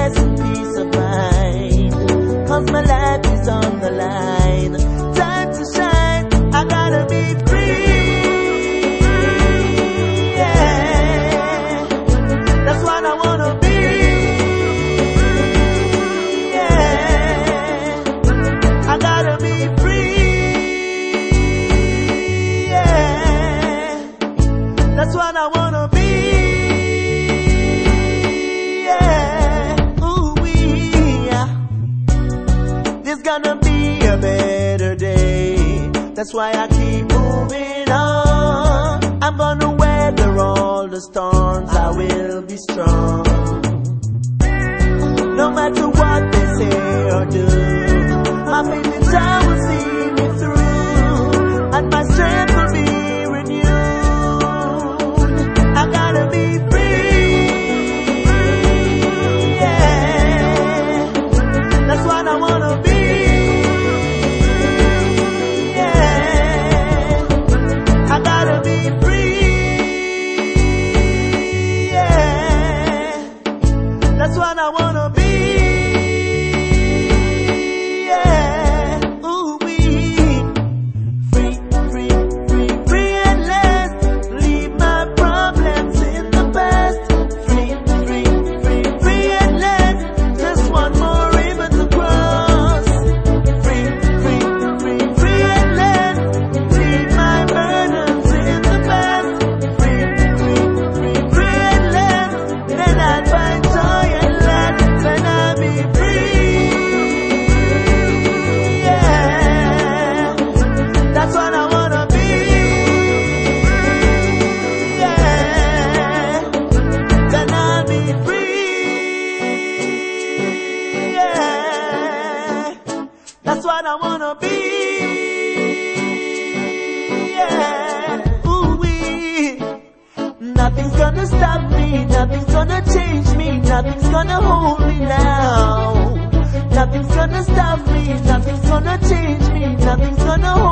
rest and peace of mind. 'Cause my life is on the line. Time to shine, I gotta be free. Yeah, that's what I wanna be. Yeah, I gotta be free. Yeah, that's what I wanna be. Gonna be a better day. That's why I keep moving on. I'm gonna weather all the storms. I will be strong. No matter what they say or do, my faith in Jah will see me through, and my strength will be renewed. I gotta be free. Yeah, that's what I wanna be. That's what I wanna be. Yeah, ooh wee. Free, free, free, free at last. Leave my problems in the past. Free, free, free, free at last. Just one more river to cross. Free, free, free, free at last. Leave my burdens in the past. Free, free, free, free at last. Then I'll find joy. That's what I wanna be. Yeah, then I'll be free. Yeah, that's what I wanna be. Yeah, ooh wee. Nothing's gonna stop me. Nothing's gonna change me. Nothing's gonna hold me now. Nothing's gonna stop me. Nothing's gonna change me. Nothing's gonna hold me.